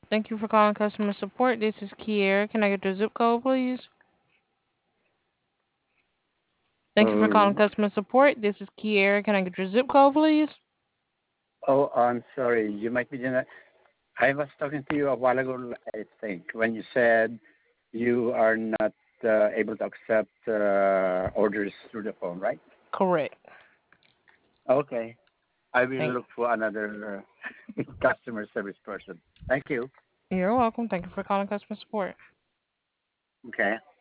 Thank you for calling customer support. This is Kiera. Can I get your zip code, please? Thank you for calling Um, customer support. This is Kiera. Can I get your zip code, please? oh, I'm sorry. You might be I was talking to you a while ago, I think, when you said you are not able to accept orders through the phone, right? Correct. Okay. I will Thank look for another customer service person. Thank you. You're welcome. Thank you for calling customer support. Okay.